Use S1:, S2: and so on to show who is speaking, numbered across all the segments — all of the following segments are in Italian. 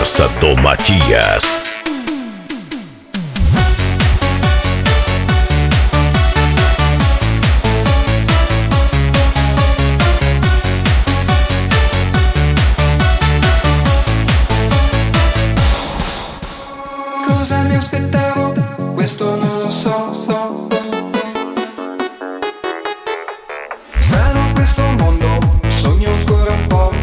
S1: Corsa do Matias.
S2: Cosa mi aspettavo? Questo non lo so. Strano questo mondo, sogno ancora un po'.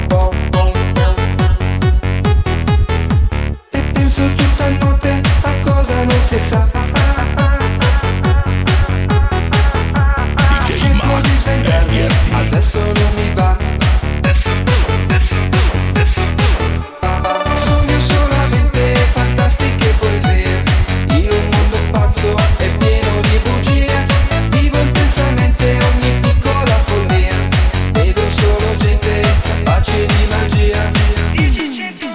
S2: E penso tutta notte a cosa non si sa.
S1: DJ Max, RSC.
S2: Adesso non mi va. Sogno solamente fantastiche poesie. In un mondo pazzo e pieno di bugie. Vivo intensamente ogni piccola follia. Vedo solo gente capace di magia. 10,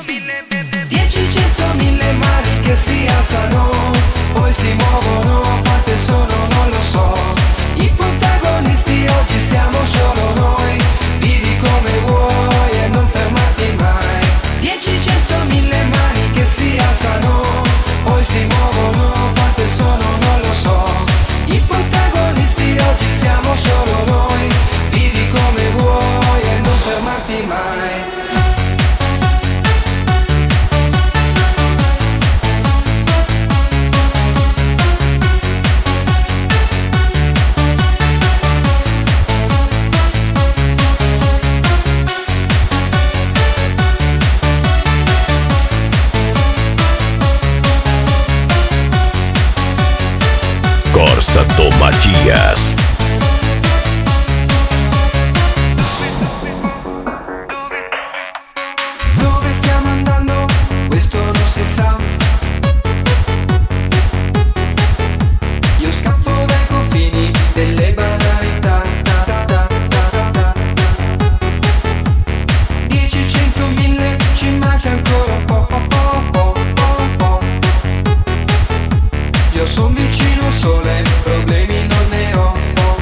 S2: 100, 1000 mani che si alzano, poi si muovono. Quante sono non lo so. I protagonisti oggi siamo solo noi. Vivi come vuoi e non fermarti mai. 10, 100, 1000 mani che si alzano, poi si muovono. Quante sono non lo so. I protagonisti oggi siamo solo noi. Vivi come vuoi e non fermarti mai.
S1: Corsa do Matias.
S2: Dove stiamo andando? Questo non si sa. Io scappo dai confini delle banalità. 10, 100, 1000, ci manca ancora un po'. Io son vicino al sole, problemi non ne ho.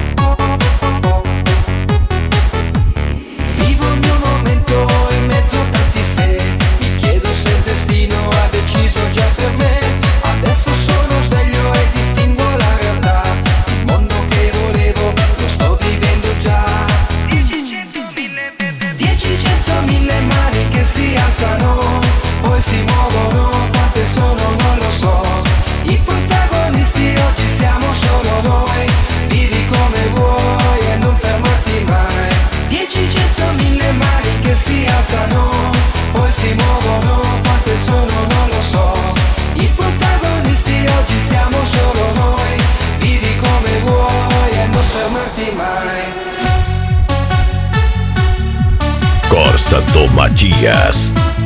S2: Vivo il mio momento in mezzo a tanti se. Mi chiedo se il destino ha deciso già per me. Adesso sono sveglio e distingo la realtà. Il mondo che volevo lo sto vivendo già. 10, 100, 1000 mani che si alzano, poi si muovono. Quante sono non lo so. I protagonisti oggi siamo solo noi. Vivi come vuoi e non fermarti mai. 10, 100, 1000 mani che si alzano, poi si muovono. Quante sono non lo so. I protagonisti oggi siamo solo noi. Vivi come vuoi e non fermarti mai.
S1: Corsa do Matias.